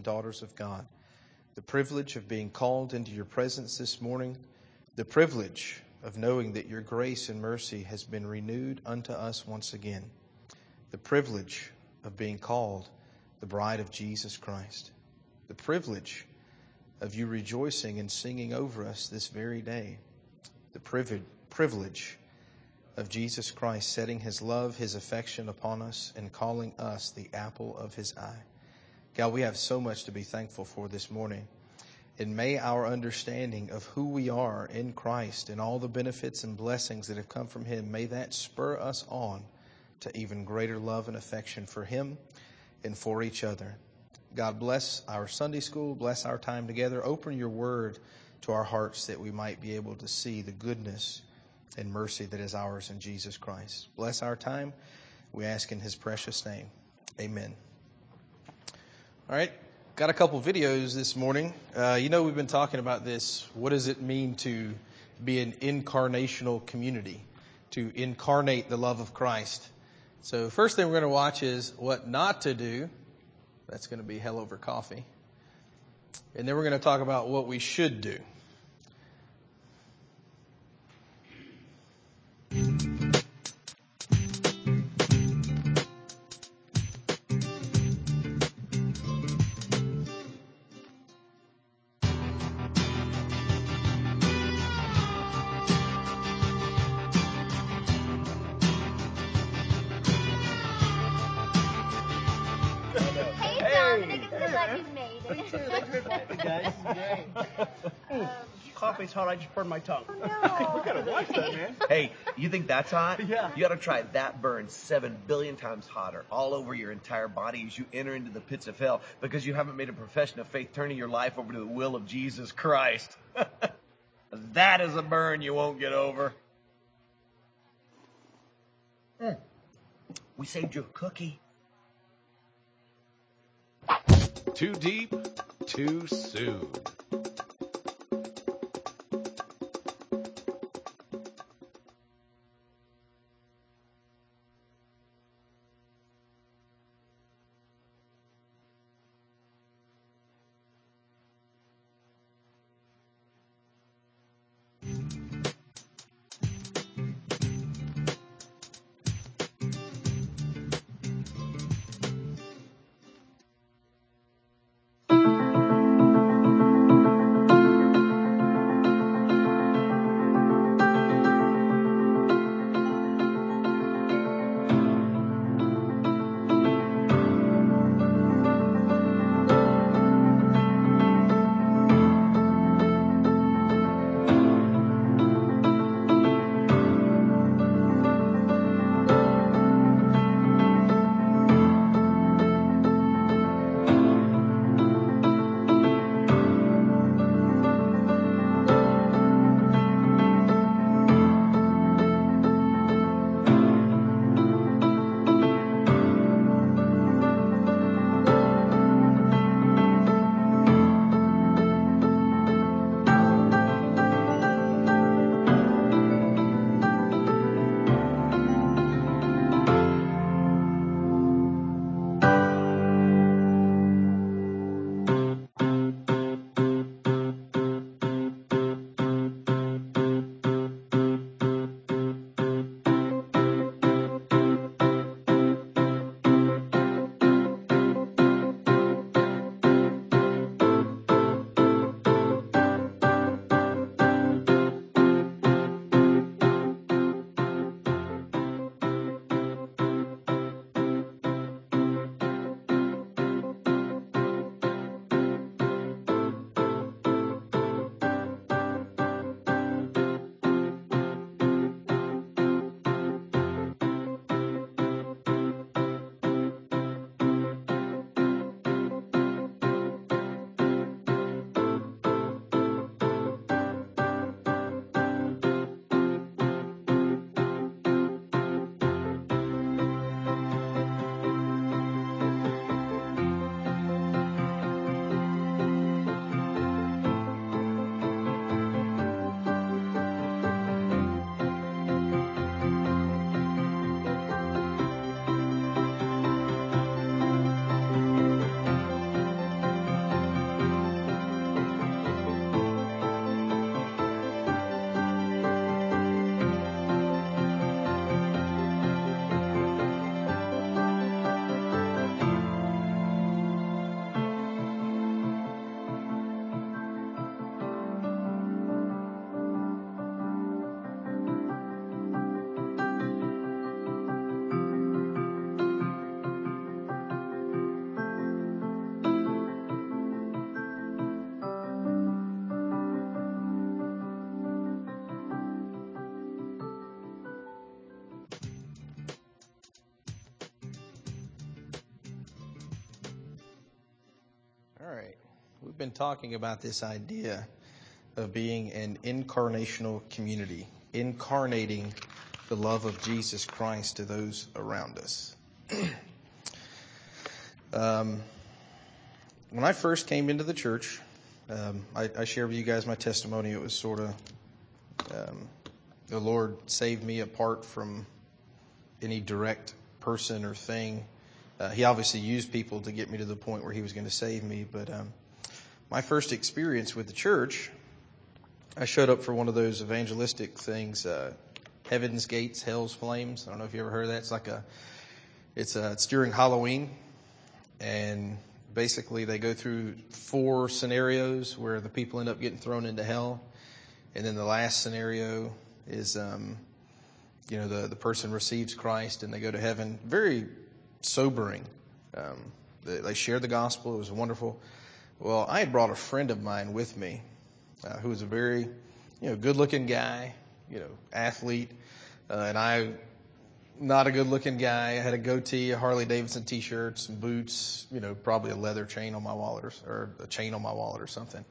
and daughters of God. The privilege of being called into your presence this morning. The privilege of knowing that your grace and mercy has been renewed unto us once again. The privilege of being called the bride of Jesus Christ. The privilege of you rejoicing and singing over us this very day. The privilege of Jesus Christ setting his love, his affection upon us and calling us the apple of his eye. God, we have so much to be thankful for this morning. And may our understanding of who we are in Christ and all the benefits and blessings that have come from him, may that spur us on to even greater love and affection for him and for each other. God, bless our Sunday school, bless our time together. Open your word to our hearts that we might be able to see the goodness and mercy that is ours in Jesus Christ. Bless our time. We ask in his precious name. Amen. All right. Got a couple videos this morning. We've been talking about this. What does it mean to be an incarnational community? To incarnate the love of Christ. So first thing we're going to watch is what not to do. That's going to be hell over coffee. And then we're going to talk about what we should do. Coffee's hot. I just burned my tongue. Oh, no. We gotta watch that, man. Hey, you think that's hot? Yeah. You gotta try that burn 7 billion times hotter all over your entire body as you enter into the pits of hell because you haven't made a profession of faith turning your life over to the will of Jesus Christ. That is a burn you won't get over. We saved you a cookie. Too deep, too soon. All right. We've been talking about this idea of being an incarnational community, incarnating the love of Jesus Christ to those around us. When I first came into the church, I shared with you guys my testimony. It was sort of the Lord saved me apart from any direct person or thing. He obviously used people to get me to the point where he was going to save me. But my first experience with the church, I showed up for one of those evangelistic things, Heaven's Gates, Hell's Flames. I don't know if you ever heard of that. It's during Halloween, and basically they go through 4 scenarios where the people end up getting thrown into hell, and then the last scenario is, the person receives Christ and they go to heaven. Very sobering. They shared the gospel. It was wonderful. Well, I had brought a friend of mine with me, who was a very, good-looking guy, athlete, and I, not a good-looking guy. I had a goatee, a Harley-Davidson T-shirt, some boots, probably a leather chain on my wallet or a chain on my wallet or something.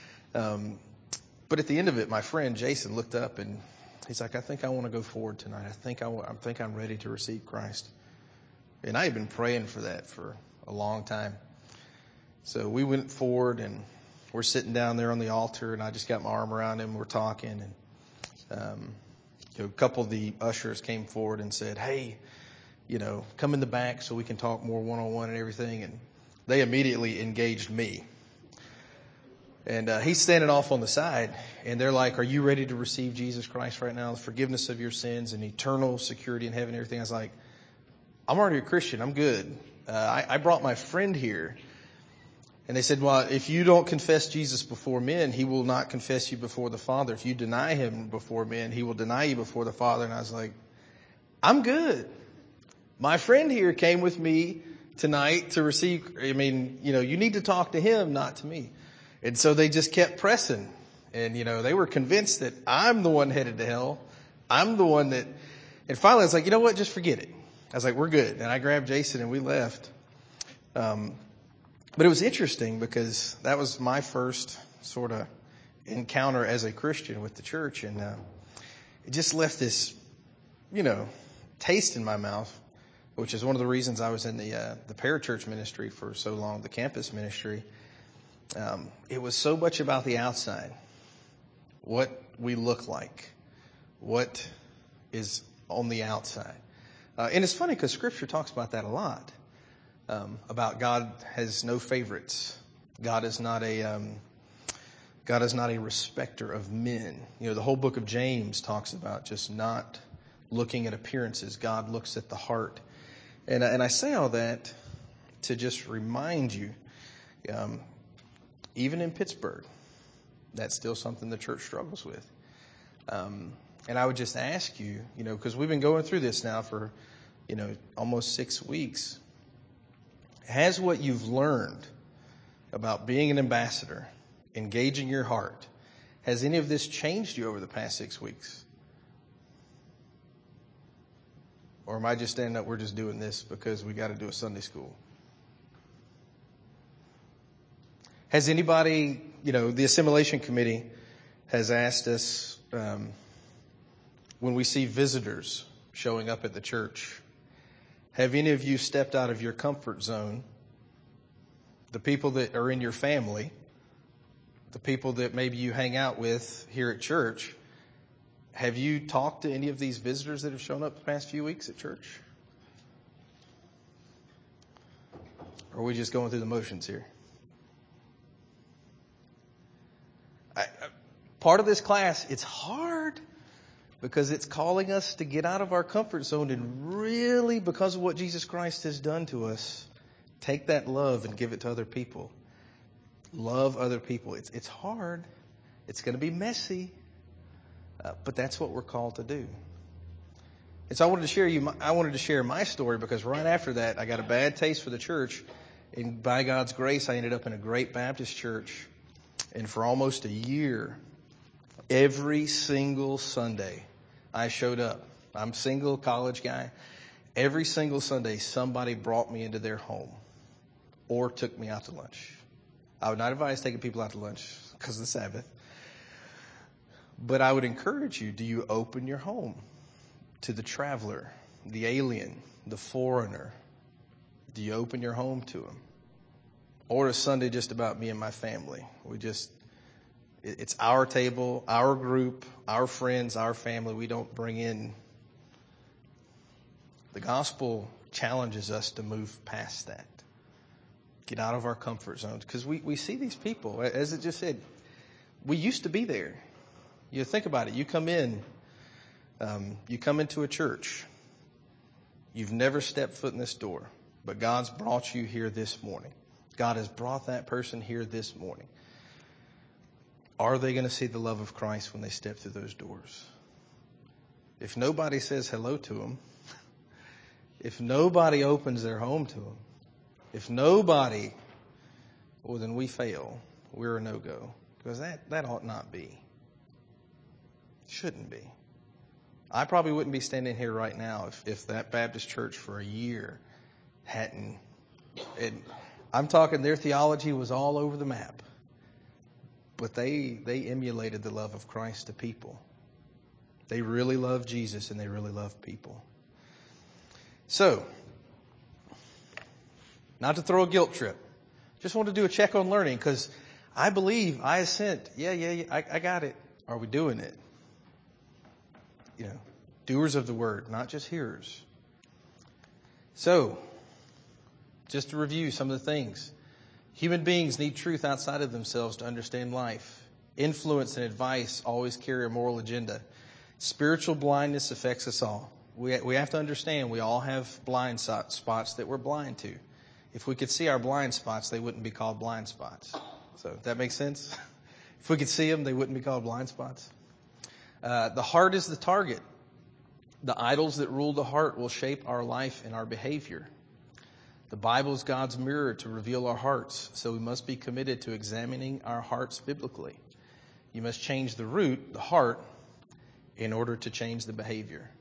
But at the end of it, my friend Jason looked up and he's like, "I think I want to go forward tonight. I think I'm ready to receive Christ." And I had been praying for that for a long time. So we went forward and we're sitting down there on the altar, and I just got my arm around him. We're talking, and a couple of the ushers came forward and said, "Hey, come in the back so we can talk more one-on-one and everything." And they immediately engaged me. And he's standing off on the side, and they're like, "Are you ready to receive Jesus Christ right now? The forgiveness of your sins and eternal security in heaven and everything." I was like, "I'm already a Christian. I'm good. I brought my friend here." And they said, "Well, if you don't confess Jesus before men, he will not confess you before the Father. If you deny him before men, he will deny you before the Father." And I was like, "I'm good. My friend here came with me tonight to receive, you need to talk to him, not to me." And so they just kept pressing. And, they were convinced that I'm the one headed to hell. I'm the one that, and finally I was like, "You know what? Just forget it." I was like, "We're good." And I grabbed Jason and we left. But it was interesting because that was my first sort of encounter as a Christian with the church. And it just left this, taste in my mouth, which is one of the reasons I was in the parachurch ministry for so long, the campus ministry. It was so much about the outside, what we look like, what is on the outside. And it's funny because Scripture talks about that a lot. About God has no favorites. God is not a respecter of men. The whole book of James talks about just not looking at appearances. God looks at the heart. And I say all that to just remind you, even in Pittsburgh, that's still something the church struggles with. And I would just ask you, because we've been going through this now for, almost 6 weeks. Has what you've learned about being an ambassador, engaging your heart, has any of this changed you over the past 6 weeks? Or am I just standing up, we're just doing this because we got to do a Sunday school? Has anybody, the Assimilation Committee has asked us, when we see visitors showing up at the church, have any of you stepped out of your comfort zone? The people that are in your family, the people that maybe you hang out with here at church, have you talked to any of these visitors that have shown up the past few weeks at church? Or are we just going through the motions here? Part of this class, it's hard because it's calling us to get out of our comfort zone and really, because of what Jesus Christ has done to us, take that love and give it to other people. Love other people. It's hard. It's going to be messy. But that's what we're called to do. And so I wanted to share my story because right after that, I got a bad taste for the church. And by God's grace, I ended up in a great Baptist church. And for almost a year, every single Sunday, I showed up. I'm a single college guy. Every single Sunday, somebody brought me into their home or took me out to lunch. I would not advise taking people out to lunch because of the Sabbath. But I would encourage you, do you open your home to the traveler, the alien, the foreigner? Do you open your home to them? Or is Sunday just about me and my family? It's our table, our group, our friends, our family. We don't bring in. The gospel challenges us to move past that. Get out of our comfort zones. Because we see these people, as it just said, we used to be there. You think about it. You come into a church. You've never stepped foot in this door, but God's brought you here this morning. God has brought that person here this morning. Are they going to see the love of Christ when they step through those doors? If nobody says hello to them, if nobody opens their home to them, if nobody, well, then we fail. We're a no-go. Because that ought not be. Shouldn't be. I probably wouldn't be standing here right now if that Baptist church for a year hadn't. I'm talking their theology was all over the map. But they emulated the love of Christ to people. They really love Jesus and they really love people. So, not to throw a guilt trip. Just want to do a check on learning because I believe, I assent. Yeah, I got it. Are we doing it? Doers of the word, not just hearers. So, just to review some of the things. Human beings need truth outside of themselves to understand life. Influence and advice always carry a moral agenda. Spiritual blindness affects us all. We have to understand we all have blind spots that we're blind to. If we could see our blind spots, they wouldn't be called blind spots. So, that makes sense? If we could see them, they wouldn't be called blind spots. The heart is the target. The idols that rule the heart will shape our life and our behavior. The Bible is God's mirror to reveal our hearts, so we must be committed to examining our hearts biblically. You must change the root, the heart, in order to change the behavior.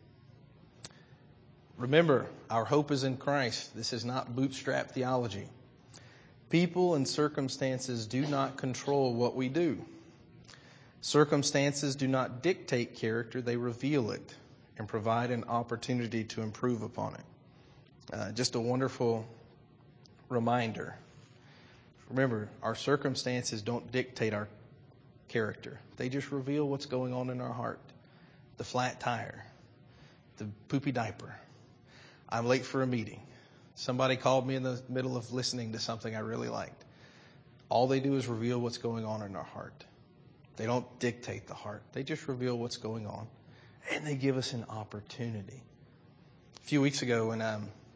Remember, our hope is in Christ. This is not bootstrap theology. People and circumstances do not control what we do. Circumstances do not dictate character, they reveal it and provide an opportunity to improve upon it. Just a wonderful reminder. Remember, our circumstances don't dictate our character. They just reveal what's going on in our heart. The flat tire, the poopy diaper. I'm late for a meeting. Somebody called me in the middle of listening to something I really liked. All they do is reveal what's going on in our heart. They don't dictate the heart. They just reveal what's going on. And they give us an opportunity. A few weeks ago when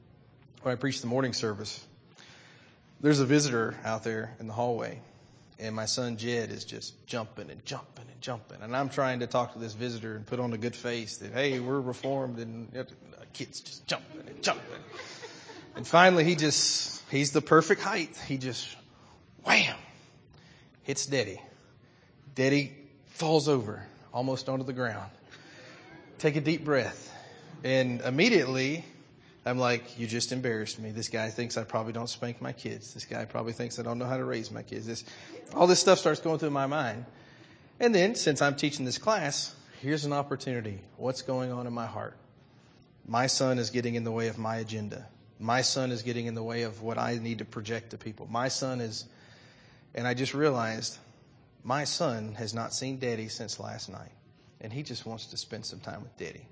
I preached the morning service, there's a visitor out there in the hallway. And my son Jed is just jumping and jumping and jumping. And I'm trying to talk to this visitor and put on a good face that, hey, we're reformed. And the kid's just jumping and jumping. And finally, he's the perfect height. He just, wham, hits Daddy. Daddy falls over, almost onto the ground. Take a deep breath. And immediately, I'm like, you just embarrassed me. This guy thinks I probably don't spank my kids. This guy probably thinks I don't know how to raise my kids. All this stuff starts going through my mind. And then, since I'm teaching this class, here's an opportunity. What's going on in my heart? My son is getting in the way of my agenda. My son is getting in the way of what I need to project to people. My son is, and I just realized, my son has not seen Daddy since last night. And he just wants to spend some time with Daddy.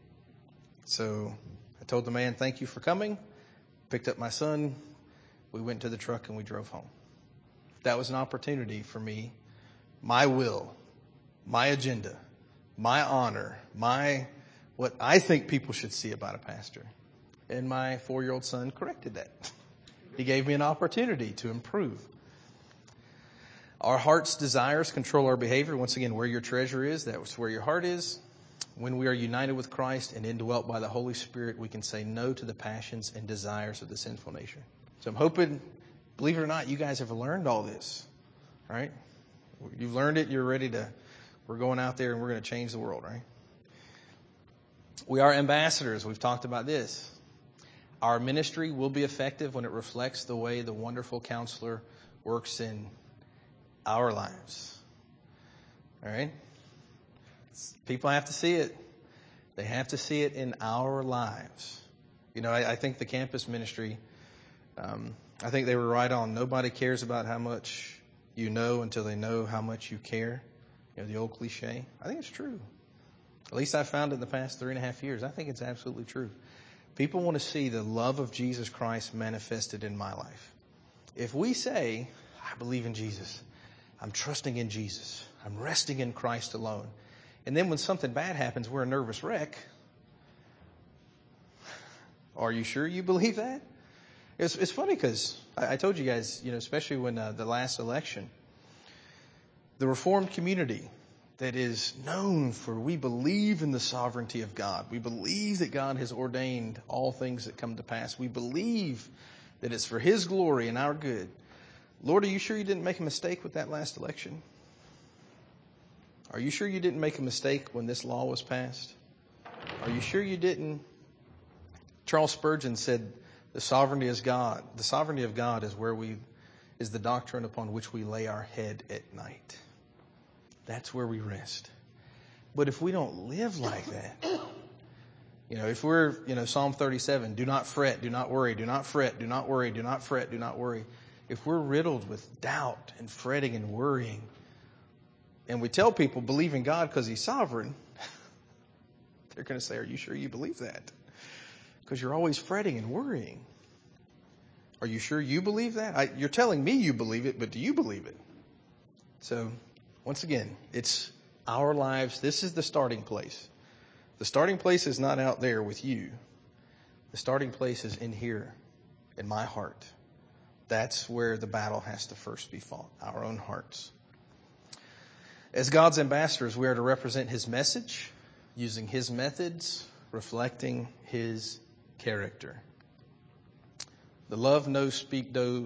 So I told the man, thank you for coming. Picked up my son. We went to the truck and we drove home. That was an opportunity for me. My will, my agenda, my honor, what I think people should see about a pastor. And my 4-year-old son corrected that. He gave me an opportunity to improve. Our heart's desires control our behavior. Once again, where your treasure is, that's where your heart is. When we are united with Christ and indwelt by the Holy Spirit, we can say no to the passions and desires of the sinful nature. So I'm hoping, believe it or not, you guys have learned all this, right? You've learned it. You're ready to, we're going out there and we're going to change the world, right? We are ambassadors. We've talked about this. Our ministry will be effective when it reflects the way the wonderful counselor works in our lives. All right? People have to see it. They have to see it in our lives. You know, I think the campus ministry, I think they were right on. Nobody cares about how much you know until they know how much you care. You know, the old cliche. I think it's true. At least I found it in the past 3.5 years. I think it's absolutely true. People want to see the love of Jesus Christ manifested in my life. If we say, I believe in Jesus, I'm trusting in Jesus, I'm resting in Christ alone, and then when something bad happens, we're a nervous wreck, are you sure you believe that? It's funny because I told you guys, you know, especially when the last election, the Reformed community that is known for we believe in the sovereignty of God. We believe that God has ordained all things that come to pass. We believe that it's for His glory and our good. Lord, are you sure you didn't make a mistake with that last election? Are you sure you didn't make a mistake when this law was passed? Are you sure you didn't? Charles Spurgeon said, the sovereignty is God. The sovereignty of God is the doctrine upon which we lay our head at night. That's where we rest. But if we don't live like that, you know, if we're, you know, Psalm 37, do not fret, do not worry, do not fret, do not worry, do not fret, do not worry. If we're riddled with doubt and fretting and worrying, and we tell people believe in God because He's sovereign, they're going to say, are you sure you believe that? Because you're always fretting and worrying. Are you sure you believe that? You're telling me you believe it, but do you believe it? So, once again, it's our lives. This is the starting place. The starting place is not out there with you. The starting place is in here, in my heart. That's where the battle has to first be fought, our own hearts. As God's ambassadors, we are to represent His message, using His methods, reflecting His character. The love, no, speak, do,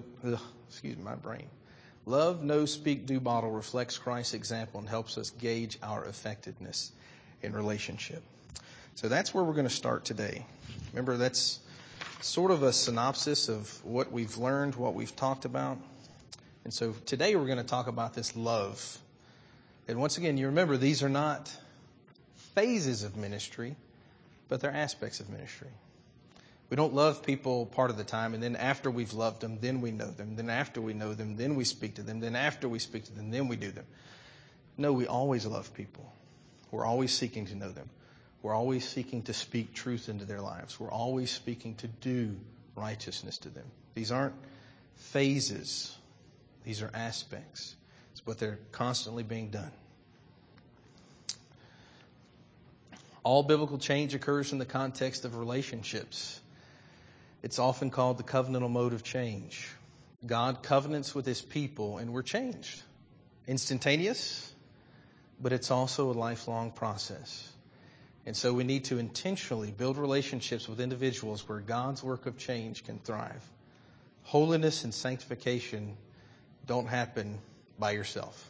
Love, no, speak, do model reflects Christ's example and helps us gauge our effectiveness in relationship. So that's where we're going to start today. Remember, that's sort of a synopsis of what we've learned, what we've talked about. And so today we're going to talk about this love. And once again, you remember these are not phases of ministry, but they're aspects of ministry. We don't love people part of the time, and then after we've loved them, then we know them. Then after we know them, then we speak to them. Then after we speak to them, then we do them. No, we always love people. We're always seeking to know them. We're always seeking to speak truth into their lives. We're always seeking to do righteousness to them. These aren't phases. These are aspects. But they're constantly being done. All biblical change occurs in the context of relationships. It's often called the covenantal mode of change. God covenants with His people and we're changed. Instantaneous, but it's also a lifelong process. And so we need to intentionally build relationships with individuals where God's work of change can thrive. Holiness and sanctification don't happen by yourself.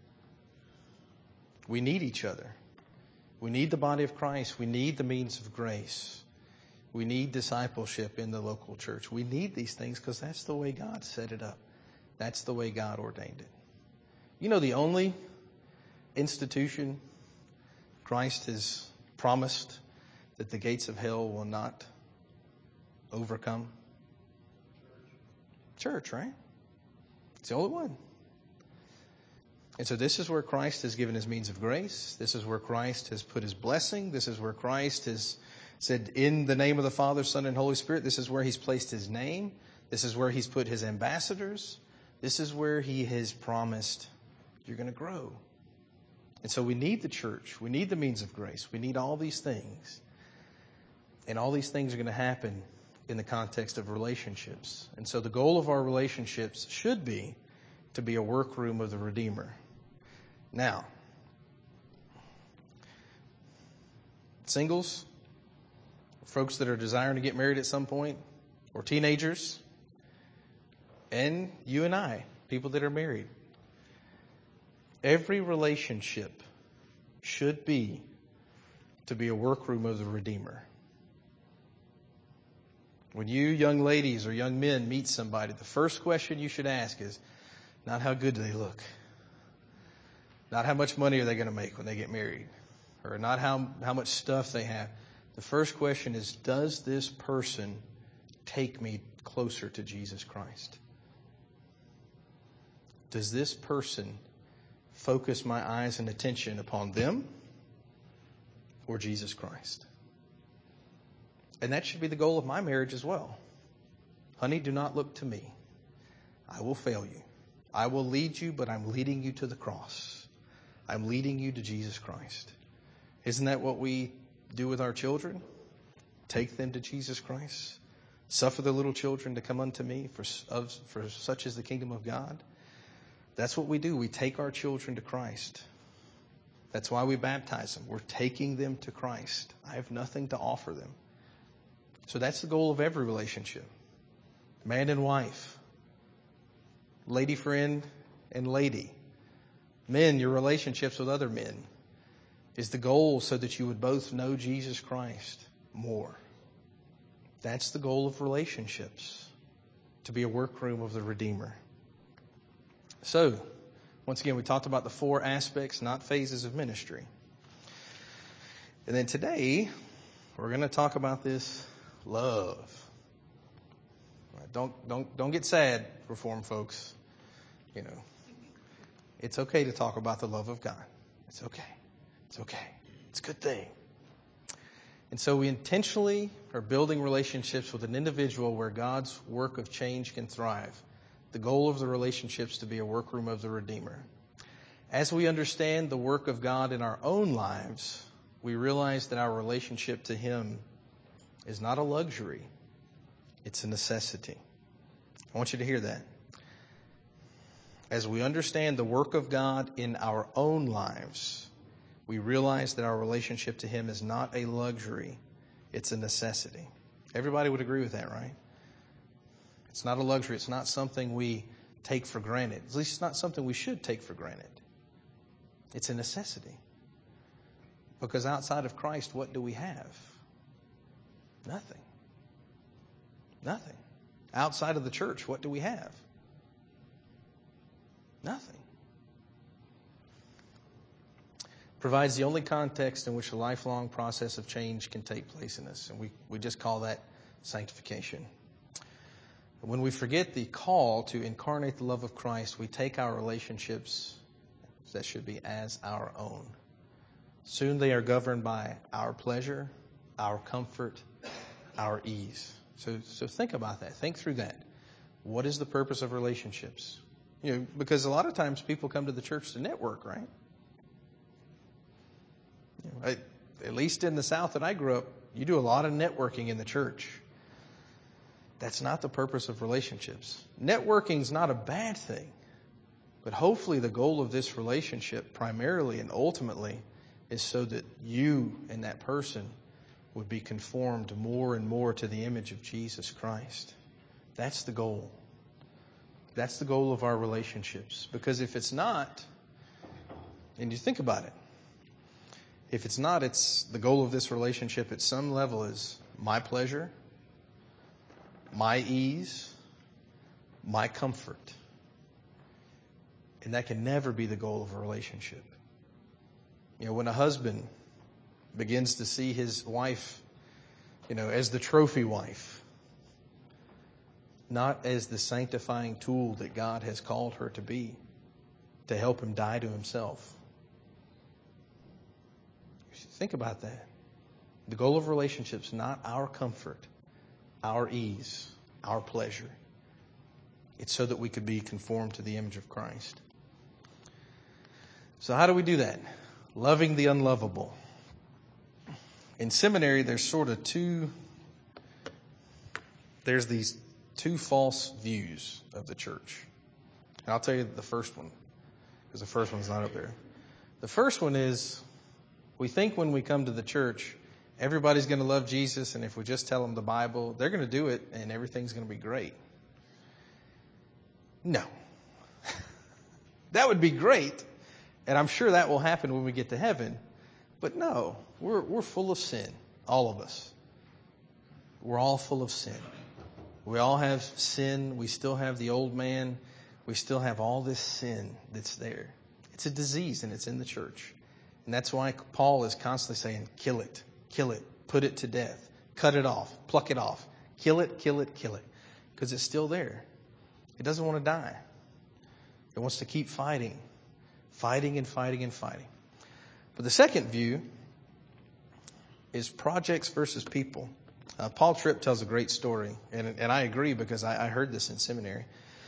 We need each other. We need the body of Christ. We need the means of grace. We need discipleship in the local church. We need these things because that's the way God set it up. That's the way God ordained it. You know, the only institution Christ has promised that the gates of hell will not overcome? Church, right? It's the only one. And so this is where Christ has given His means of grace. This is where Christ has put His blessing. This is where Christ has said, in the name of the Father, Son, and Holy Spirit. This is where He's placed His name. This is where He's put His ambassadors. This is where He has promised you're going to grow. And so we need the church. We need the means of grace. We need all these things. And all these things are going to happen in the context of relationships. And so the goal of our relationships should be to be a workroom of the Redeemer. Now, singles, folks that are desiring to get married at some point, or teenagers, and you and I, people that are married. Every relationship should be to be a workroom of the Redeemer. When you young ladies or young men meet somebody, the first question you should ask is not how good do they look, Not how much money are they going to make when they get married, or not how much stuff they have. The first question is, does this person take me closer to Jesus Christ? Does this person focus my eyes and attention upon them or Jesus Christ? And that should be the goal of my marriage as well. Honey, do not look to me. I will fail you. I will lead you, but I'm leading you to the cross. I'm leading you to Jesus Christ. Isn't that what we do with our children? Take them to Jesus Christ. Suffer the little children to come unto me, for such is the kingdom of God. That's what we do. We take our children to Christ. That's why we baptize them. We're taking them to Christ. I have nothing to offer them. So that's the goal of every relationship. Man and wife. Lady friend and lady. Men, your relationships with other men is the goal so that you would both know Jesus Christ more. That's the goal of relationships, to be a workroom of the Redeemer. So, once again, we talked about the 4 aspects, not phases of ministry. And then today, we're going to talk about this love. Don't get sad, Reformed folks. You know, it's okay to talk about the love of God. It's okay. It's okay. It's a good thing. And so we intentionally are building relationships with an individual where God's work of change can thrive. The goal of the relationships to be a workroom of the Redeemer. As we understand the work of God in our own lives, we realize that our relationship to Him is not a luxury. It's a necessity. I want you to hear that. As we understand the work of God in our own lives, we realize that our relationship to Him is not a luxury. It's a necessity. Everybody would agree with that, right? It's not a luxury. It's not something we take for granted. At least it's not something we should take for granted. It's a necessity. Because outside of Christ, what do we have? Nothing. Nothing. Outside of the church, what do we have? Nothing. Provides the only context in which a lifelong process of change can take place in us. And we just call that sanctification. When we forget the call to incarnate the love of Christ, we take our relationships that should be as our own. Soon they are governed by our pleasure, our comfort, our ease. So think about that. Think through that. What is the purpose of relationships? You know, because a lot of times people come to the church to network, right? You know, at least in the South that I grew up, you do a lot of networking in the church. That's not the purpose of relationships. Networking is not a bad thing. But hopefully the goal of this relationship primarily and ultimately is so that you and that person would be conformed more and more to the image of Jesus Christ. That's the goal. That's the goal of our relationships. Because if it's not, and you think about it, if it's not, it's the goal of this relationship at some level is my pleasure, my ease, my comfort. And that can never be the goal of a relationship. You know, when a husband begins to see his wife, you know, as the trophy wife, not as the sanctifying tool that God has called her to be, to help him die to himself. Think about that. The goal of relationships, not our comfort, our ease, our pleasure. It's so that we could be conformed to the image of Christ. So how do we do that? Loving the unlovable. In seminary, there's these two false views of the church. And I'll tell you the first one, because the first one's not up there. The first one is, we think when we come to the church, everybody's going to love Jesus, and if we just tell them the Bible, they're going to do it, and everything's going to be great. No. That would be great, and I'm sure that will happen when we get to heaven. But no, we're full of sin, all of us. We're all full of sin. We all have sin. We still have the old man. We still have all this sin that's there. It's a disease, and it's in the church. And that's why Paul is constantly saying, kill it, put it to death, cut it off, pluck it off, kill it, because it's still there. It doesn't want to die. It wants to keep fighting. But the second view is projects versus people. Paul Tripp tells a great story, and I agree because I heard this in seminary.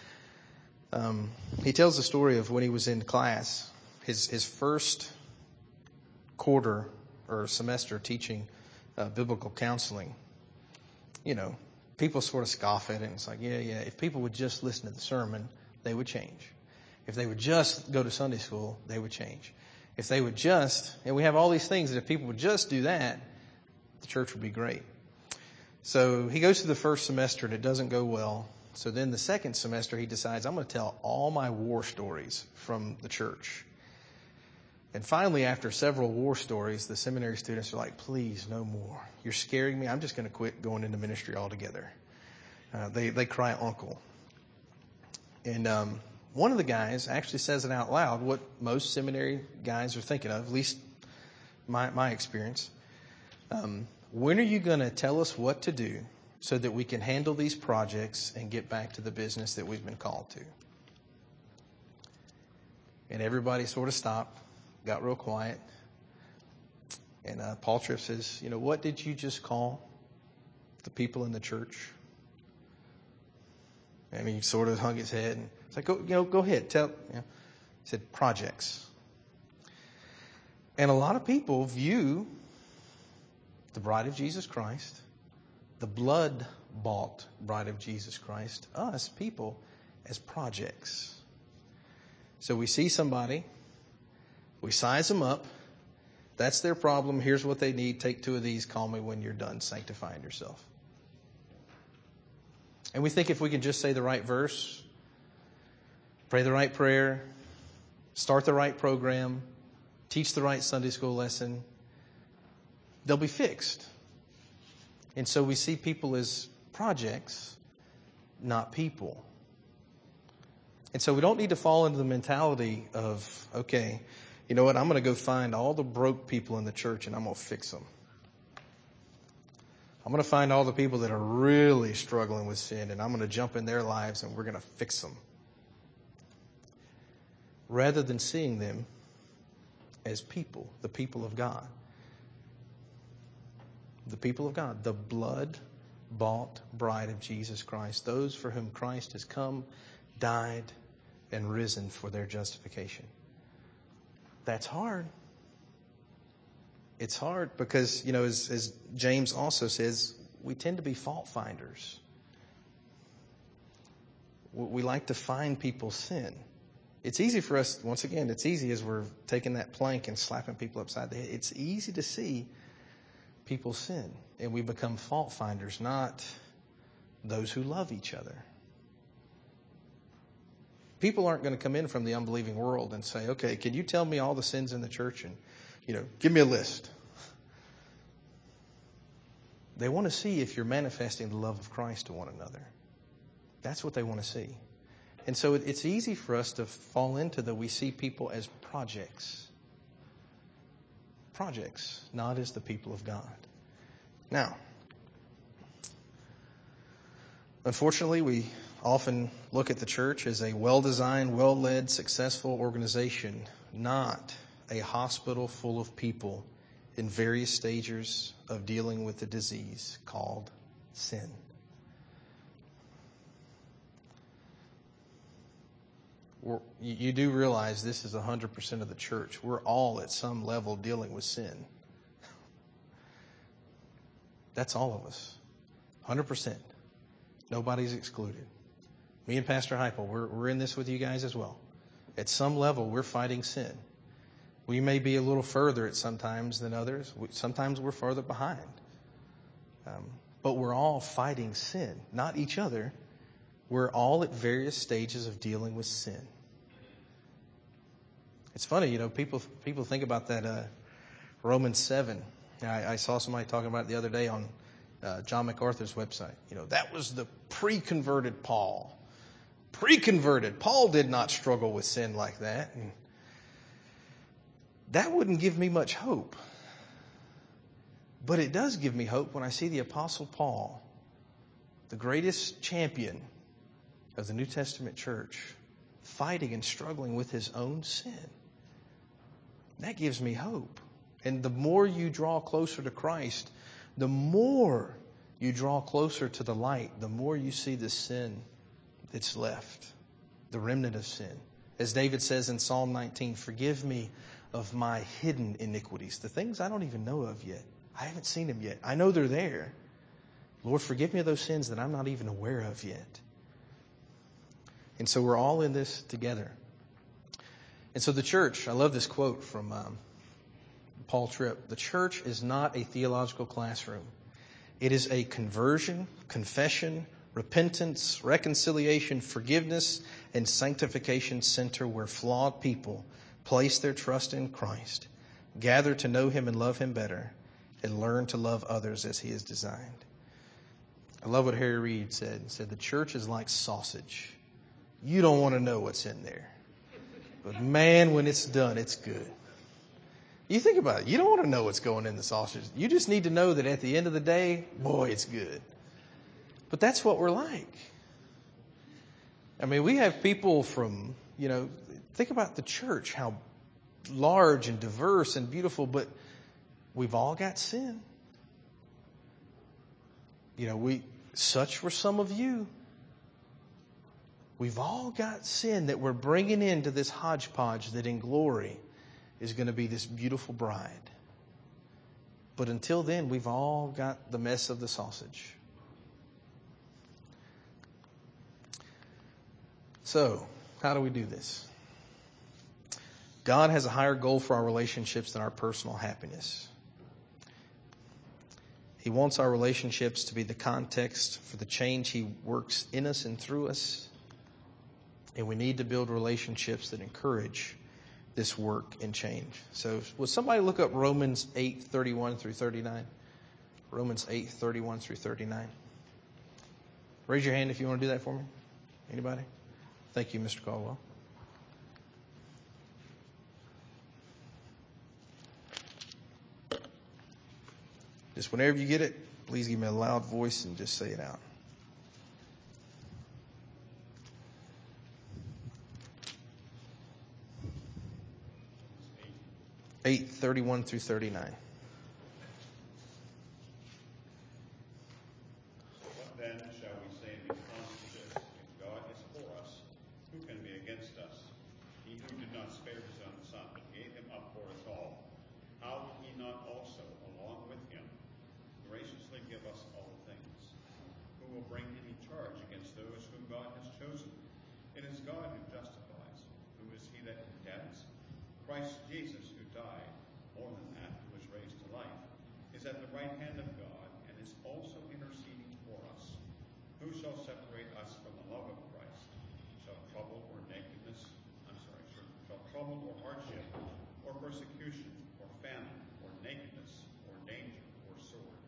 He tells the story of when he was in class, his first quarter or semester teaching biblical counseling. You know, people sort of scoff at it, and it's like, yeah, if people would just listen to the sermon, they would change. If they would just go to Sunday school, they would change. If they would just, and we have all these things that if people would just do that, the church would be great. So he goes through the first semester and it doesn't go well. So then the second semester he decides, I'm going to tell all my war stories from the church. And finally, after several war stories, the seminary students are like, please, no more. You're scaring me. I'm just going to quit going into ministry altogether. They cry uncle. And one of the guys actually says it out loud, what most seminary guys are thinking of, at least my experience. When are you going to tell us what to do so that we can handle these projects and get back to the business that we've been called to? And everybody sort of stopped, got real quiet. And Paul Tripp says, what did you just call the people in the church? And he sort of hung his head and it's like, go ahead, tell. He said projects. And a lot of people view the bride of Jesus Christ, the blood-bought bride of Jesus Christ, us people, as projects. So we see somebody, we size them up. That's their problem. Here's what they need. Take 2 of these. Call me when you're done sanctifying yourself. And we think if we can just say the right verse, pray the right prayer, start the right program, teach the right Sunday school lesson, they'll be fixed. And so we see people as projects, not people. And so we don't need to fall into the mentality of, okay, you know what, I'm going to go find all the broke people in the church and I'm going to fix them. I'm going to find all the people that are really struggling with sin and I'm going to jump in their lives and we're going to fix them. Rather than seeing them as people, the people of God. The people of God, the blood-bought bride of Jesus Christ, those for whom Christ has come, died, and risen for their justification. That's hard. It's hard because, as James also says, we tend to be fault finders. We like to find people's sin. It's easy for us, once again, it's easy as we're taking that plank and slapping people upside the head. It's easy to see people's sin. And we become fault finders, not those who love each other. People aren't going to come in from the unbelieving world and say, okay, can you tell me all the sins in the church and, give me a list. They want to see if you're manifesting the love of Christ to one another. That's what they want to see. And so it's easy for us to fall into we see people as projects. Projects, not as the people of God. Now, unfortunately, we often look at the church as a well-designed, well-led, successful organization, not a hospital full of people in various stages of dealing with the disease called sin. You do realize this is 100% of the church. We're all at some level dealing with sin. That's all of us. 100%. Nobody's excluded. Me and Pastor Heupel, we're in this with you guys as well. At some level, we're fighting sin. We may be a little further at sometimes than others. Sometimes we're further behind. But we're all fighting sin, not each other. We're all at various stages of dealing with sin. It's funny, people think about that Romans 7. I saw somebody talking about it the other day on John MacArthur's website. That was the pre-converted Paul. Pre-converted. Paul did not struggle with sin like that. And That wouldn't give me much hope. But it does give me hope when I see the Apostle Paul, the greatest champion of the New Testament church, fighting and struggling with his own sin. That gives me hope. And the more you draw closer to Christ, the more you draw closer to the light, the more you see the sin that's left, the remnant of sin. As David says in Psalm 19, forgive me of my hidden iniquities, the things I don't even know of yet. I haven't seen them yet. I know they're there. Lord, forgive me of those sins that I'm not even aware of yet. And so we're all in this together. And so the church, I love this quote from Paul Tripp. The church is not a theological classroom. It is a conversion, confession, repentance, reconciliation, forgiveness, and sanctification center where flawed people place their trust in Christ, gather to know Him and love Him better, and learn to love others as He has designed. I love what Harry Reid said. He said, the church is like sausage. You don't want to know what's in there. But man, when it's done, it's good. You think about it. You don't want to know what's going in the sausage. You just need to know that at the end of the day, boy, it's good. But that's what we're like. I mean, we have people from, think about the church, how large and diverse and beautiful, but we've all got sin. Such were some of you. We've all got sin that we're bringing into this hodgepodge that in glory is going to be this beautiful bride. But until then, we've all got the mess of the sausage. So, how do we do this? God has a higher goal for our relationships than our personal happiness. He wants our relationships to be the context for the change He works in us and through us. And we need to build relationships that encourage this work and change. So will somebody look up Romans 8:31 through 39? Romans 8:31 through 39. Raise your hand if you want to do that for me. Anybody? Thank you, Mr. Caldwell. Just whenever you get it, please give me a loud voice and just say it out. Romans 8:31 through 39. What then shall we say in response to this? If God is for us, who can be against us? He who did not spare His own Son, but gave Him up for us all, how will He not also, along with Him, graciously give us all things? Who will bring any charge against those whom God has chosen? It is God who justifies. Who is he that condemns? Christ Jesus, who died, more than that, who was raised to life, is at the right hand of God, and is also interceding for us. Who shall separate us from the love of Christ? Shall trouble or hardship, or persecution, or famine, or nakedness, or danger, or sword?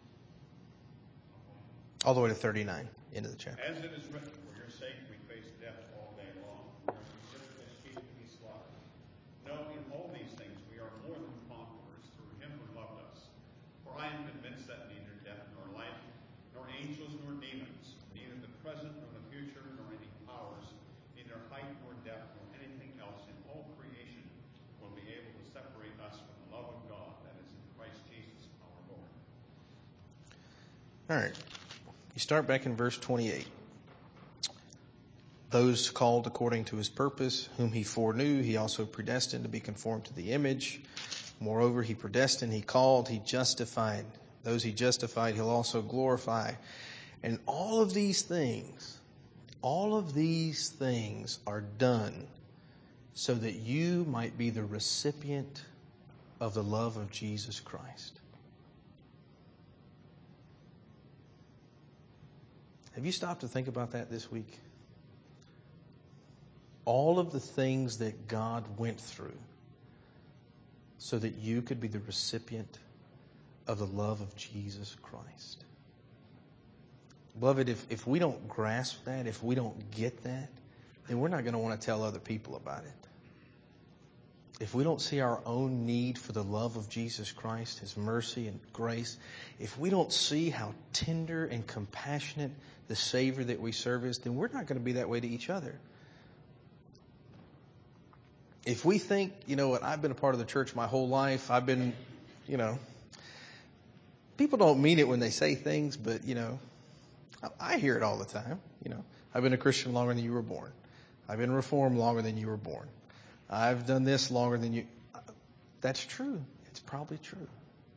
All the way to 39, end of the chapter. As it is written, for your sake we face death all day long. We are considered as sheep to be slaughtered. No, in all these things we are more than conquerors through Him who loved us. For I am convinced that neither death nor life, nor angels nor demons, neither the present nor the future, nor any powers, neither height nor depth, nor anything else in all creation will be able to separate us from the love of God that is in Christ Jesus our Lord. All right. You start back in verse 28. Those called according to His purpose, whom He foreknew, He also predestined to be conformed to the image. Moreover, He predestined, He called, He justified. Those He justified, He'll also glorify. And all of these things are done so that you might be the recipient of the love of Jesus Christ. Have you stopped to think about that this week? All of the things that God went through so that you could be the recipient of the love of Jesus Christ. Beloved, if we don't grasp that, if we don't get that, then we're not going to want to tell other people about it. if we don't see our own need for the love of Jesus Christ, His mercy and grace, if we don't see how tender and compassionate the Savior that we serve is, then we're not going to be that way to each other. If we think, you know what, I've been a part of the church my whole life, I've been, you know, people don't mean it when they say things, but, you know, I hear it all the time. You know, I've been a Christian longer than you were born. I've been Reformed longer than you were born. I've done this longer than you. That's true. It's probably true.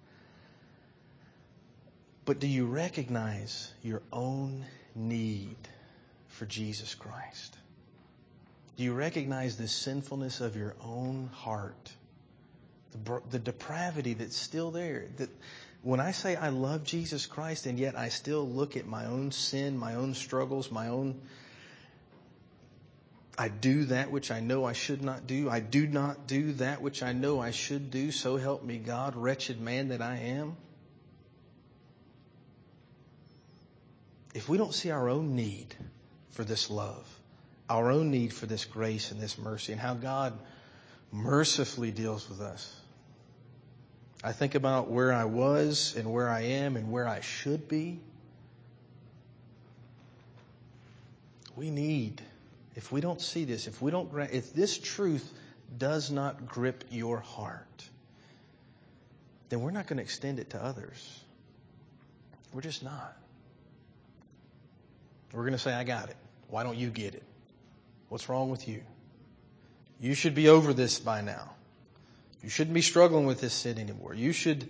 But do you recognize your own need for Jesus Christ? Do you recognize the sinfulness of your own heart? The depravity that's still there. That when I say I love Jesus Christ and yet I still look at my own sin, my own struggles, I do that which I know I should not do. I do not do that which I know I should do. So help me God, wretched man that I am. If we don't see our own need for this love, our own need for this grace and this mercy, and how God mercifully deals with us, I think about where I was and where I am and where I should be. We need, if we don't see this, if this truth does not grip your heart, then we're not going to extend it to others. We're just not. We're going to say, I got it. Why don't you get it? What's wrong with you? You should be over this by now. You shouldn't be struggling with this sin anymore. You should.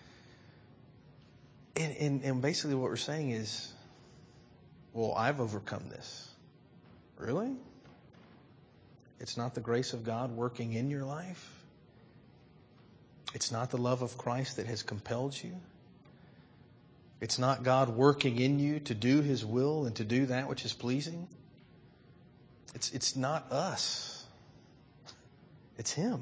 And basically what we're saying is, well, I've overcome this. Really? It's not the grace of God working in your life? It's not the love of Christ that has compelled you? It's not God working in you to do His will and to do that which is pleasing? It's not us. It's Him.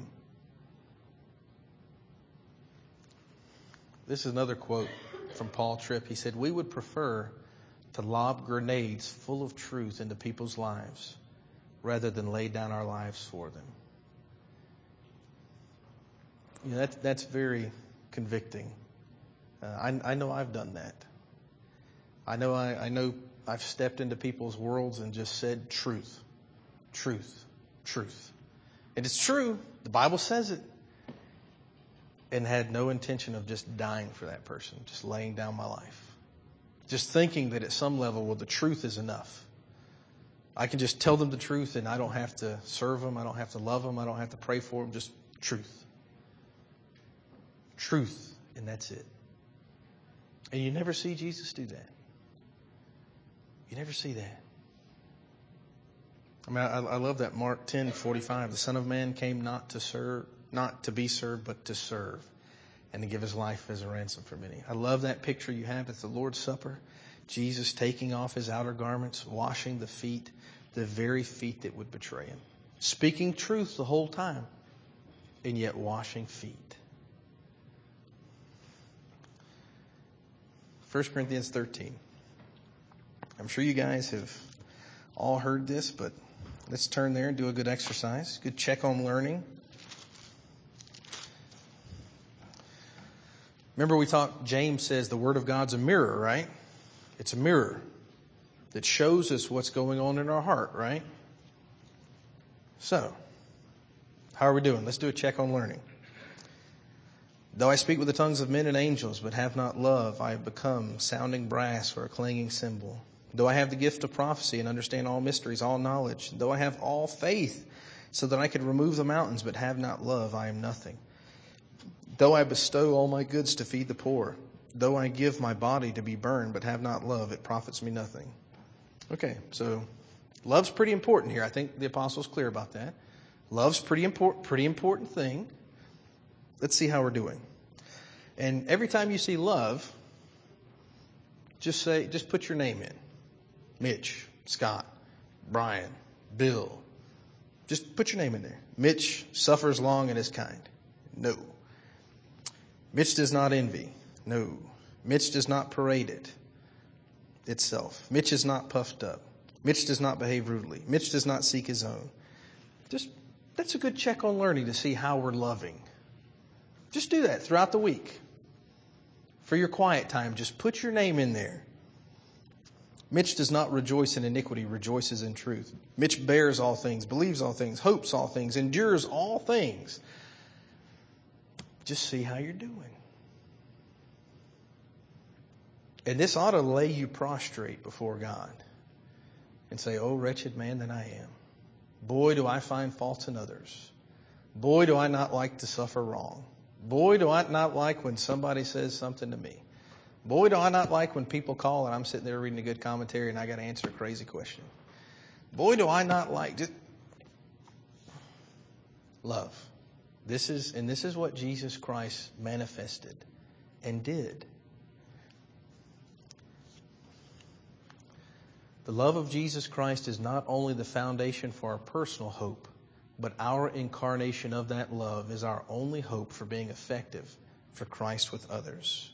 This is another quote from Paul Tripp. He said, we would prefer to lob grenades full of truth into people's lives rather than lay down our lives for them. You know, that's very convicting. I know I've done that. I know I've stepped into people's worlds and just said truth. And it's true. The Bible says it. And had no intention of just dying for that person, just laying down my life. Just thinking that at some level, well, the truth is enough. I can just tell them the truth and I don't have to serve them. I don't have to love them. I don't have to pray for them. Just truth. Truth. And that's it. And you never see Jesus do that. You never see that. I mean, I love that Mark 10:45. The Son of Man came not to be served, but to serve and to give His life as a ransom for many. I love that picture you have at the Lord's Supper. Jesus taking off His outer garments, washing the feet, the very feet that would betray Him. Speaking truth the whole time, and yet washing feet. 1 Corinthians 13. I'm sure you guys have all heard this, but let's turn there and do a good exercise. Good check on learning. Remember James says the Word of God's a mirror, right? It's a mirror that shows us what's going on in our heart, right? So, how are we doing? Let's do a check on learning. Though I speak with the tongues of men and angels, but have not love, I have become sounding brass or a clanging cymbal. Though I have the gift of prophecy and understand all mysteries, all knowledge, though I have all faith so that I could remove the mountains, but have not love, I am nothing. Though I bestow all my goods to feed the poor, though I give my body to be burned, but have not love, it profits me nothing. Okay, so love's pretty important here. I think the apostle's clear about that. Love's pretty important thing. Let's see how we're doing. And every time you see love, just put your name in. Mitch, Scott, Brian, Bill. Just put your name in there. Mitch suffers long and is kind. No. Mitch does not envy. No. Mitch does not parade itself. Mitch is not puffed up. Mitch does not behave rudely. Mitch does not seek his own. Just That's a good check on learning to see how we're loving. Just do that throughout the week. For your quiet time, just put your name in there. Mitch does not rejoice in iniquity, rejoices in truth. Mitch bears all things, believes all things, hopes all things, endures all things. Just see how you're doing. And this ought to lay you prostrate before God and say, oh, wretched man that I am. Boy, do I find faults in others. Boy, do I not like to suffer wrong. Boy, do I not like when somebody says something to me. Boy, do I not like when people call and I'm sitting there reading a good commentary and I got to answer a crazy question. Boy, do I not like just love. This is what Jesus Christ manifested and did. The love of Jesus Christ is not only the foundation for our personal hope, but our incarnation of that love is our only hope for being effective for Christ with others.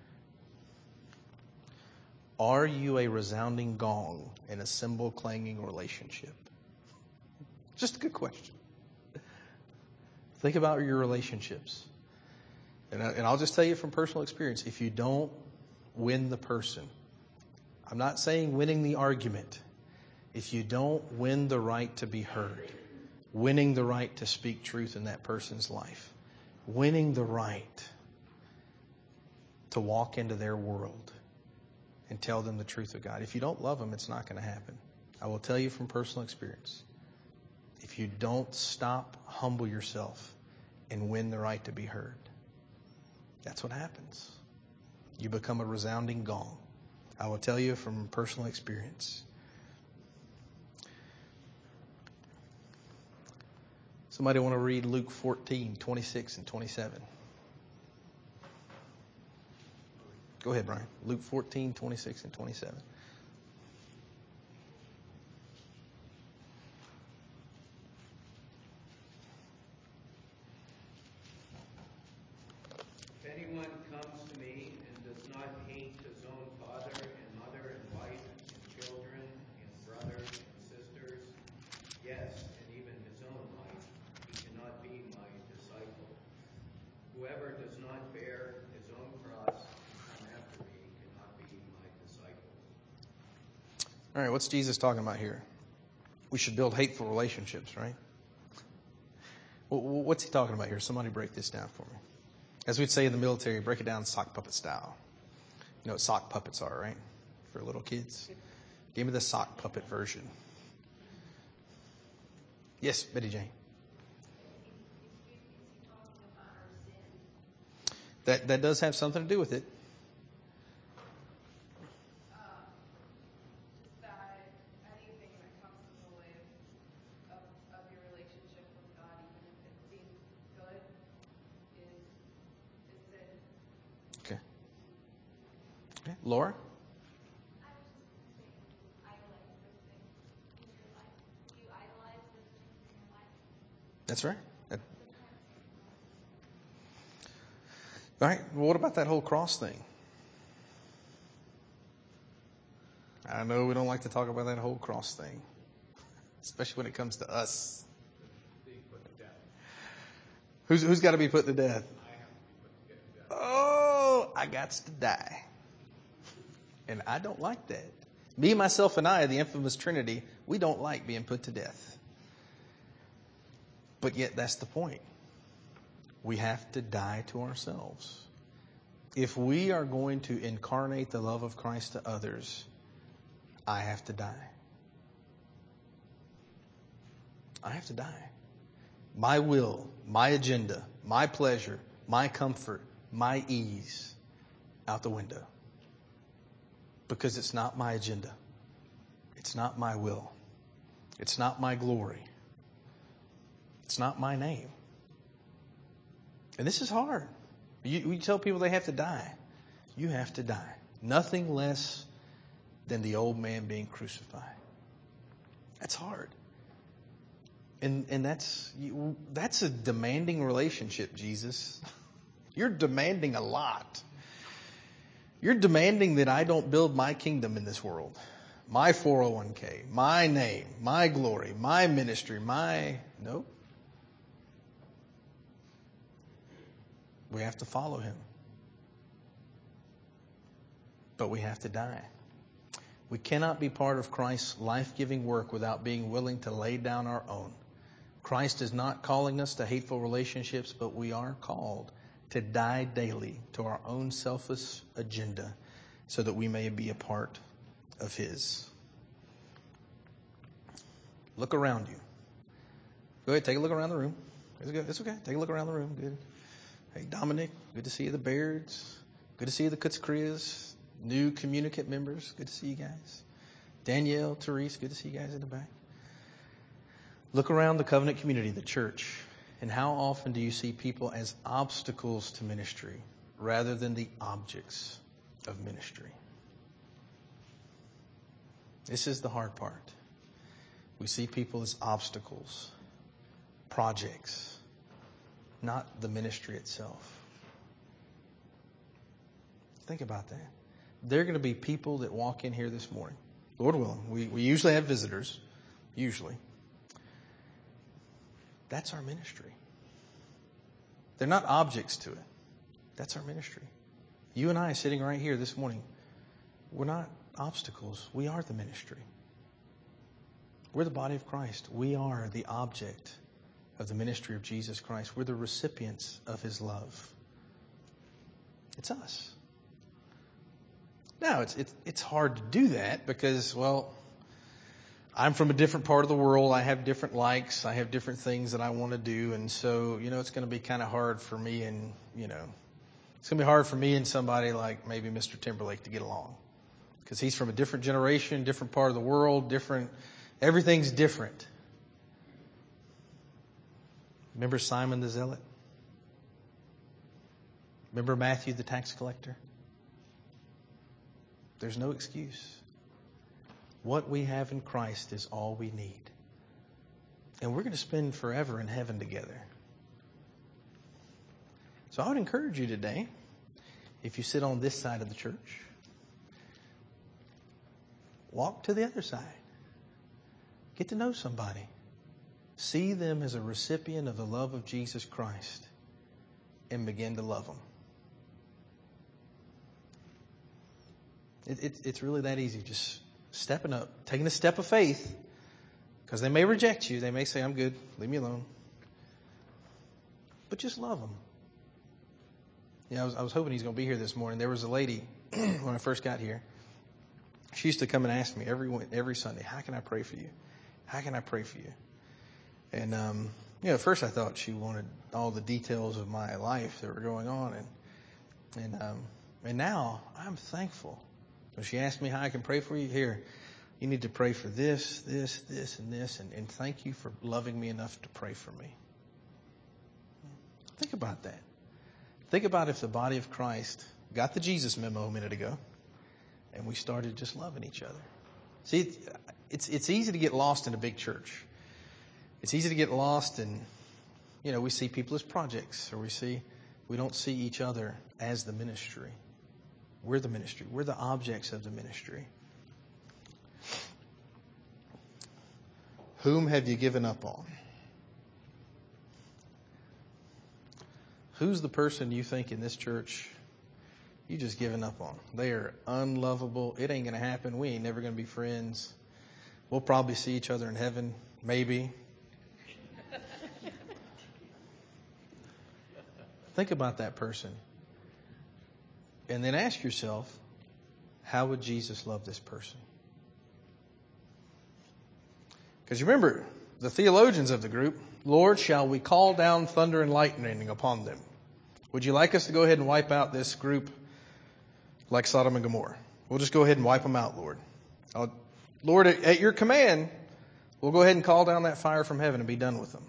Are you a resounding gong in a cymbal clanging relationship? Just a good question. Think about your relationships. And I'll just tell you from personal experience, if you don't win the person, I'm not saying winning the argument. If you don't win the right to be heard, winning the right to speak truth in that person's life, winning the right to walk into their world and tell them the truth of God. If you don't love them, it's not going to happen. I will tell you from personal experience. If you don't stop, humble yourself, and win the right to be heard, that's what happens. You become a resounding gong. I will tell you from personal experience. Somebody want to read Luke 14, 26 and 27? Go ahead, Brian. Luke 14, 26 and 27. If anyone comes to me and does not hate his own father and mother and wife and children and brothers and sisters, yes, and even his own life, he cannot be my disciple. Whoever does not bear his own cross and come after me cannot be my disciple. All right, what's Jesus talking about here? We should build hateful relationships, right? What's he talking about here? Somebody break this down for me. As we'd say in the military, break it down sock puppet style. You know what sock puppets are, right? For little kids. Give me the sock puppet version. Yes, Betty Jane. That does have something to do with it. Just that anything that comes in the way of your relationship with God, even if it seems good, is sin. Okay. Laura? I was just saying, idolize those things in your life. Do you idolize those things in your life? That's right. All right. Well, what about that whole cross thing? I know we don't like to talk about that whole cross thing, especially when it comes to us. Who's got to be put to death? Oh, I got to die. And I don't like that. Me, myself, and I, the infamous Trinity, we don't like being put to death. But yet that's the point. We have to die to ourselves. If we are going to incarnate the love of Christ to others, I have to die. I have to die. My will, my agenda, my pleasure, my comfort, my ease, out the window. Because it's not my agenda. It's not my will. It's not my glory. It's not my name. And this is hard. We tell people they have to die. You have to die. Nothing less than the old man being crucified. That's hard. And that's a demanding relationship, Jesus. You're demanding a lot. You're demanding that I don't build my kingdom in this world. My 401k, my name, my glory, my ministry, Nope. We have to follow him. But we have to die. We cannot be part of Christ's life-giving work without being willing to lay down our own. Christ is not calling us to hateful relationships, but we are called to die daily to our own selfish agenda so that we may be a part of his. Look around you. Go ahead, take a look around the room. It's okay. Take a look around the room. Good. Hey, Dominic, good to see you. The Bairds. Good to see you. The Kutskrias. New communicant members. Good to see you guys. Danielle, Therese, good to see you guys in the back. Look around the covenant community, the church, and how often do you see people as obstacles to ministry rather than the objects of ministry? This is the hard part. We see people as obstacles, projects, not the ministry itself. Think about that. There are going to be people that walk in here this morning. Lord willing, we usually have visitors, usually. That's our ministry. They're not objects to it. That's our ministry. You and I sitting right here this morning, we're not obstacles. We are the ministry. We're the body of Christ. We are the object of the ministry of Jesus Christ. We're the recipients of his love. It's us. Now, it's hard to do that because, well, I'm from a different part of the world. I have different likes. I have different things that I want to do. And so, it's going to be kind of hard for me and, it's going to be hard for me and somebody like maybe Mr. Timberlake to get along. Because he's from a different generation, different part of the world, everything's different. Remember Simon the Zealot? Remember Matthew the tax collector? There's no excuse. What we have in Christ is all we need. And we're going to spend forever in heaven together. So I would encourage you today, if you sit on this side of the church, walk to the other side. Get to know somebody. See them as a recipient of the love of Jesus Christ and begin to love them. It's really that easy. Just stepping up, taking a step of faith, because they may reject you. They may say, I'm good, leave me alone. But just love them. I was hoping he's going to be here this morning. There was a lady when I first got here. She used to come and ask me every Sunday, how can I pray for you? How can I pray for you? And, at first I thought she wanted all the details of my life that were going on. And now I'm thankful. When she asked me how I can pray for you, here, you need to pray for this, this, this, and this. And thank you for loving me enough to pray for me. Think about that. Think about if the body of Christ got the Jesus memo a minute ago and we started just loving each other. See, it's easy to get lost in a big church. It's easy to get lost in, we see people as projects, or we don't see each other as the ministry. We're the ministry. We're the objects of the ministry. Whom have you given up on? Who's the person you think in this church you just given up on? They are unlovable. It ain't going to happen. We ain't never going to be friends. We'll probably see each other in heaven, maybe. Think about that person. And then ask yourself, how would Jesus love this person? Because remember, the theologians of the group, Lord, shall we call down thunder and lightning upon them? Would you like us to go ahead and wipe out this group like Sodom and Gomorrah? We'll just go ahead and wipe them out, Lord. Lord, at your command, we'll go ahead and call down that fire from heaven and be done with them.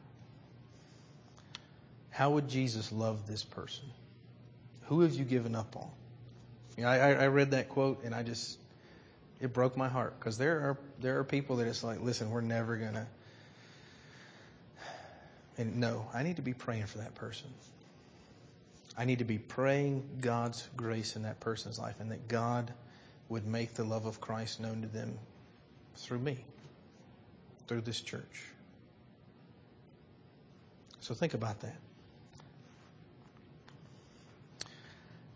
How would Jesus love this person? Who have you given up on? I read that quote and it broke my heart, because there are people that it's like, listen, we're never going to. And no, I need to be praying for that person. I need to be praying God's grace in that person's life, and that God would make the love of Christ known to them through me, through this church. So think about that.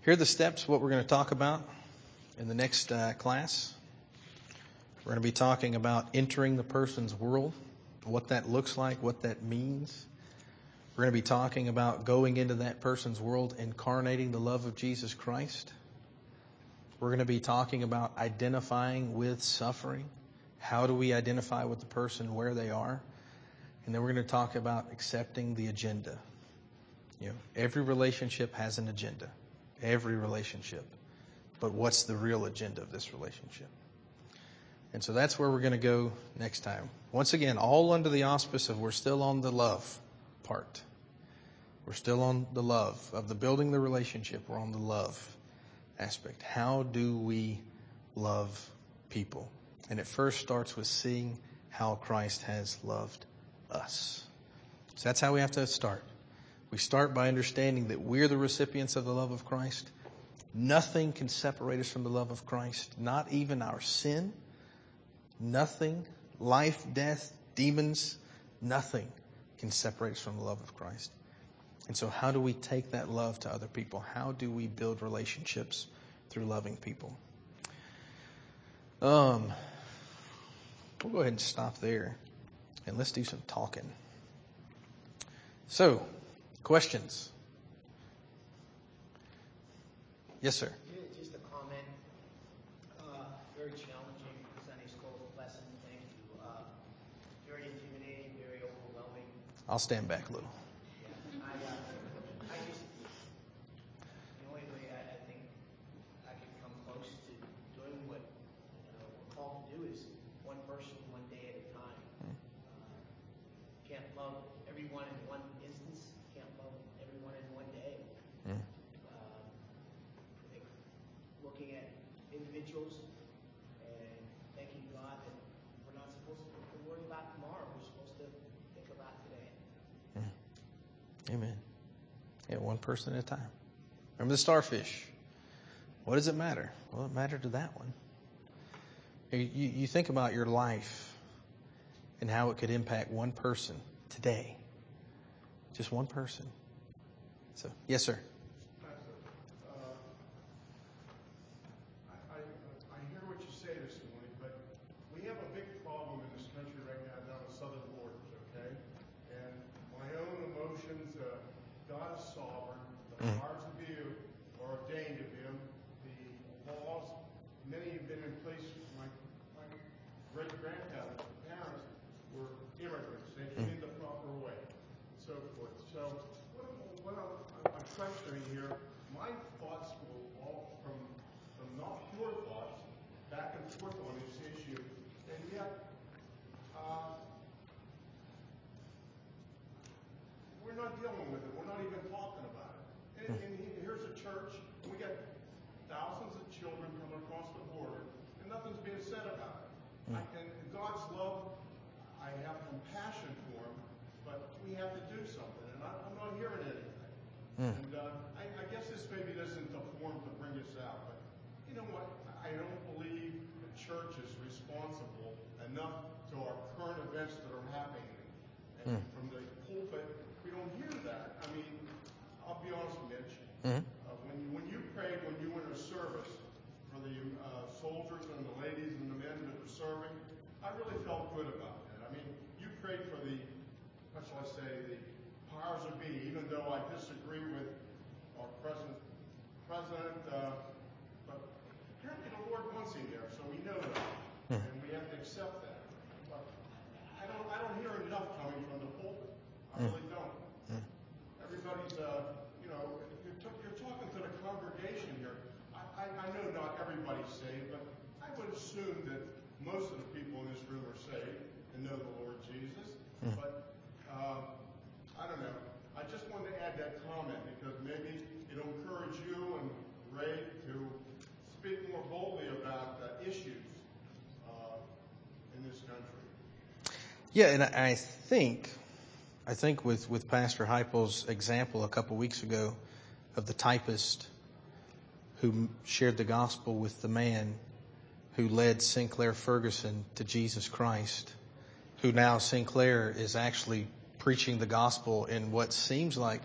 Here are the steps, what we're going to talk about in the next class. We're going to be talking about entering the person's world, what that looks like, what that means. We're going to be talking about going into that person's world, incarnating the love of Jesus Christ. We're going to be talking about identifying with suffering. How do we identify with the person where they are? And then we're going to talk about accepting the agenda. Every relationship has an agenda. Every relationship. But what's the real agenda of this relationship? And so that's where we're going to go next time. Once again, all under the auspice of we're still on the love part. We're still on the love of the building the relationship. We're on the love aspect. How do we love people? And it first starts with seeing how Christ has loved us. So that's how we have to start. We start by understanding that we're the recipients of the love of Christ. Nothing can separate us from the love of Christ, not even our sin. Nothing, life, death, demons, nothing can separate us from the love of Christ. And so how do we take that love to other people? How do we build relationships through loving people? We'll go ahead and stop there and let's do some talking. So, questions? Yes, sir. Just a comment. Very challenging Sunday school lesson. Thank you. Very intimidating, very overwhelming. I'll stand back a little. I just, the only way I think I could come close to doing what we're called to do is one person, one day at a time. Can't love everyone in one instance. Can't love everyone in one day. I think looking at individuals and thanking God that we're not supposed to worry about tomorrow. We're supposed to think about today. Amen. Yeah, one person at a time. Remember the starfish. What does it matter? Well, it mattered to that one. You think about your life and how it could impact one person today. Just one person. So, yes, sir. I hear what you say this morning, but we have a big problem in this country right now down the southern borders, okay? And my own emotions, God is sovereign. The powers of you are ordained of him. The laws, many have been in place. My great-grandparents, parents were immigrants. They came in the proper way, and so forth. So what I'm questioning here, my thoughts will all from not pure thoughts back and forth on this issue, and yet we're not dealing with it. We're not even talking about it. And here's a church, and we got thousands of children coming across the border, and nothing's being said about it. And God's love, I have compassion for him, but we have to do something, and I'm not hearing anything. And I guess this maybe isn't the form to bring this out, but you know what? I don't believe the church is responsible enough to our current events that are happening. And from the pulpit, we don't hear that. I mean, I'll be honest, Mitch. When you prayed, when you were in a service for the soldiers and the ladies and the men that were serving, I really felt good about that. I mean, you prayed for the, what shall I say, the powers that be, even though I disagree with our president, but apparently the Lord wants him there, so we know that, and we have to accept that. But I don't hear enough coming from the pulpit. I really don't. Everybody's, you're talking to the congregation here. I know not everybody's saved, but I would assume that most of the people in this room are saved and know the Lord Jesus. But I don't know. I just wanted to add that comment because maybe it'll encourage you and Ray to speak more boldly about issues in this country. Yeah, and I think with Pastor Heipel's example a couple weeks ago of the typist who shared the gospel with the man who led Sinclair Ferguson to Jesus Christ, who now Sinclair is actually preaching the gospel in what seems like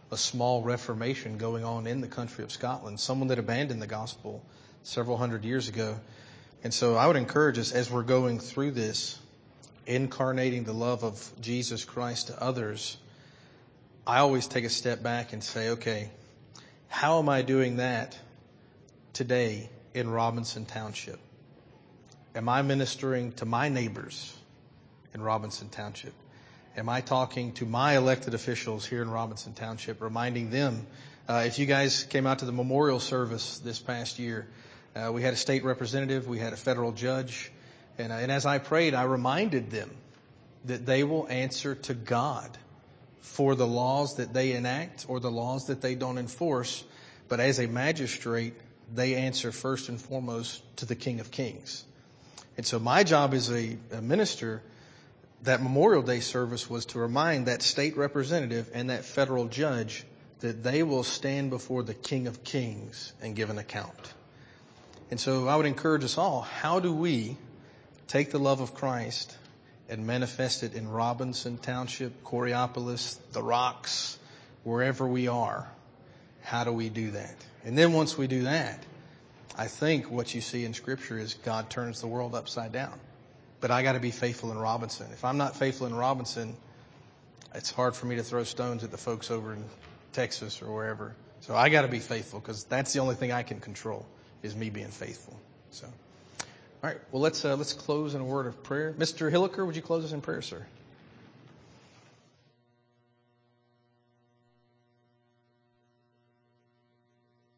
a small reformation going on in the country of Scotland, someone that abandoned the gospel several hundred years ago. And so I would encourage us as we're going through this, incarnating the love of Jesus Christ to others, I always take a step back and say, okay, how am I doing that today in Robinson Township? Am I ministering to my neighbors in Robinson Township? Am I talking to my elected officials here in Robinson Township, reminding them, if you guys came out to the memorial service this past year, we had a state representative, we had a federal judge, and as I prayed, I reminded them that they will answer to God for the laws that they enact or the laws that they don't enforce. But as a magistrate, they answer first and foremost to the King of Kings. And so my job as a minister, that Memorial Day service was to remind that state representative and that federal judge that they will stand before the King of Kings and give an account. And so I would encourage us all, how do we take the love of Christ and manifest it in Robinson Township, Coraopolis, the Rocks, wherever we are? How do we do that? And then once we do that, I think what you see in Scripture is God turns the world upside down. But I got to be faithful in Robinson. If I'm not faithful in Robinson, it's hard for me to throw stones at the folks over in Texas or wherever. So I got to be faithful, because that's the only thing I can control, is me being faithful. So, all right. Well, let's close in a word of prayer. Mr. Hilliker, would you close us in prayer, sir?